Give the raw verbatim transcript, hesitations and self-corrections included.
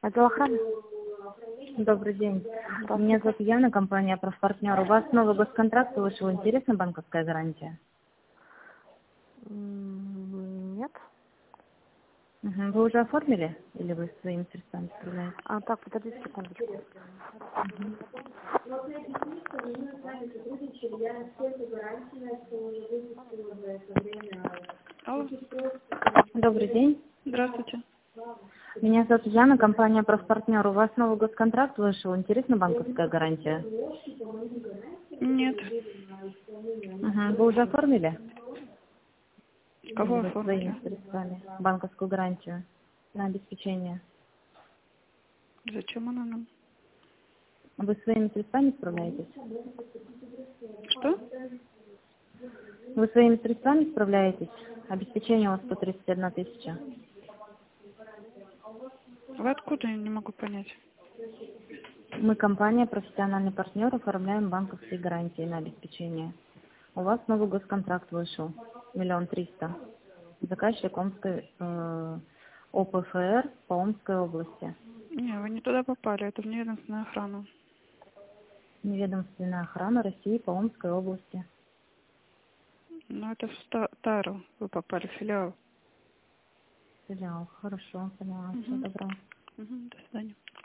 Отдел охраны? Добрый день. Меня Здравствуйте. зовут Яна, компания «Профпартнер». У вас новый госконтракт вышел. Интересна банковская гарантия? М, Нет. Мгм. Вы уже оформили или вы своими средствами справляетесь? А, так, подождите секундочку. Алло, Добрый день. здравствуйте. Меня зовут Яна, компания «Профпартнер». У вас новый госконтракт вышел. Интересна банковская гарантия? Нет. Мгм. Вы уже оформили? Или Кого вы своими оформили? средствами банковскую гарантию на обеспечение? Зачем она нам? Вы своими средствами справляетесь? Что? Вы своими средствами справляетесь? Обеспечение у вас сто тридцать одна тысяча. Вы откуда? Я не могу понять. Мы компания, профессиональный партнер, оформляем банковские гарантии на обеспечение. У вас новый госконтракт вышел, миллион триста. Заказчик Омской э, ОПФР по Омской области. Не, вы не туда попали, это вневедомственная охрана. Неведомственная охрана России по Омской области. Но это в Ста- Тару вы попали, филиал. Филиал. Хорошо, поняла. Всего Угу. доброго. Угу, до свидания.